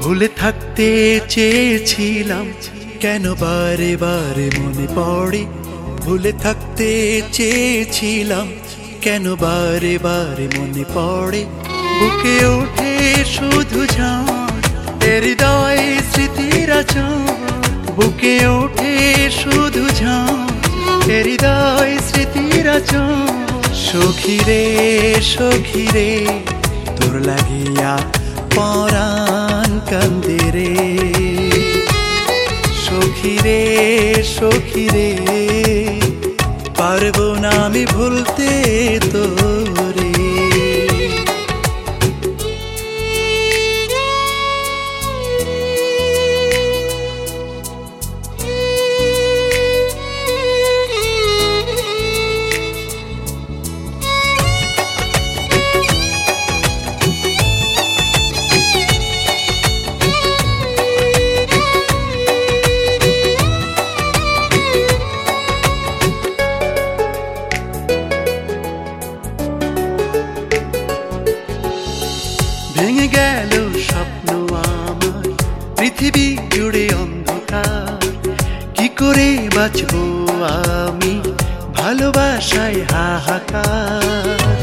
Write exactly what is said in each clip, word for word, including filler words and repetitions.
ভুলে থাকতে চেয়েছিলাম, কেন বারে বারে মনে পড়ে। ভুলে থাকতে চেয়েছিলাম, কেন বারে বারে মনে পড়ে। বুকে ওঠে শুধু ঝড়, হৃদয়ে স্মৃতির আঁচড়। বুকে ওঠে শুধু ঝড়, হৃদয়ে স্মৃতির আঁচড়। সখী রে সখী রে, তোর লাগিয়া পরাণ কান্দে রে। সখী রে সখী রে, পারবো না আমি ভুলতে তোরে। ভেঙে গেল স্বপ্ন আমার, পৃথিবী জুড়ে অন্ধকার। কি করে বাঁচবো আমি ভালোবাসায় হাহাকার।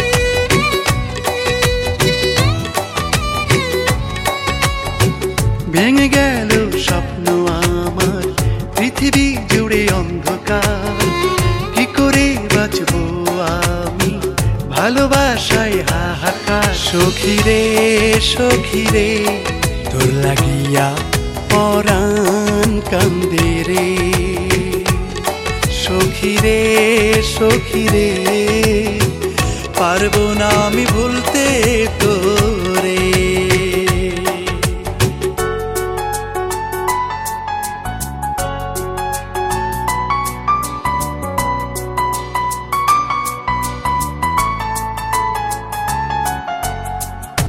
ভেঙে গেল স্বপ্ন আমার, পৃথিবী জুড়ে অন্ধকার। কি করে বাঁচবো আমি ভালোবাসায় হাহাকার। সখী রে সখী রে, তোর লাগিয়া পরাণ কান্দে রে। সখী রে সখী রে, পারবো না আমি ভুলতে